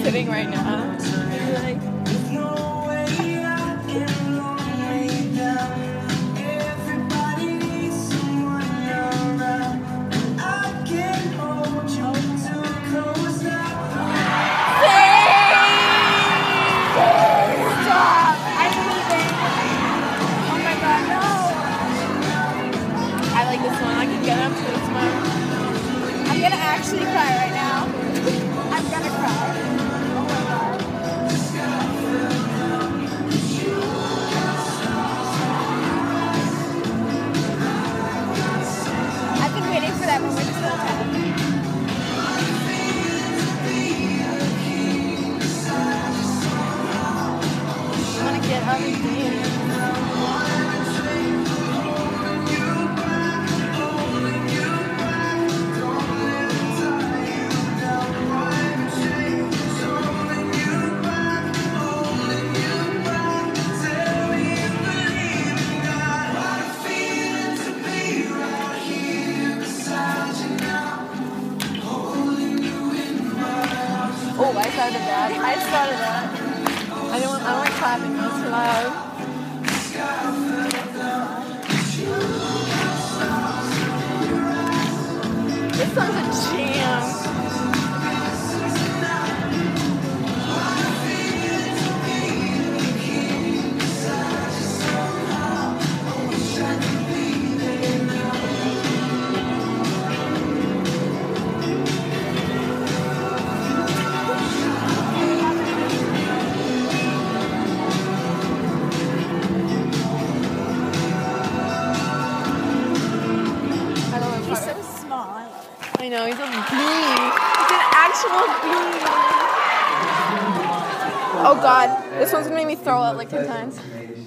sitting right now. Like, I like this one. I can get up to this one. I'm gonna actually cry right now. I'm gonna cry. Oh my god. I've been waiting for that moment this whole time. I wanna get up and dance. Oh, I started that. I don't want clapping. That's too loud. This song's a jam. He's so small. I love it. I know, he's a bee. He's an actual bee. Oh god, this one's gonna make me throw up like 10 times.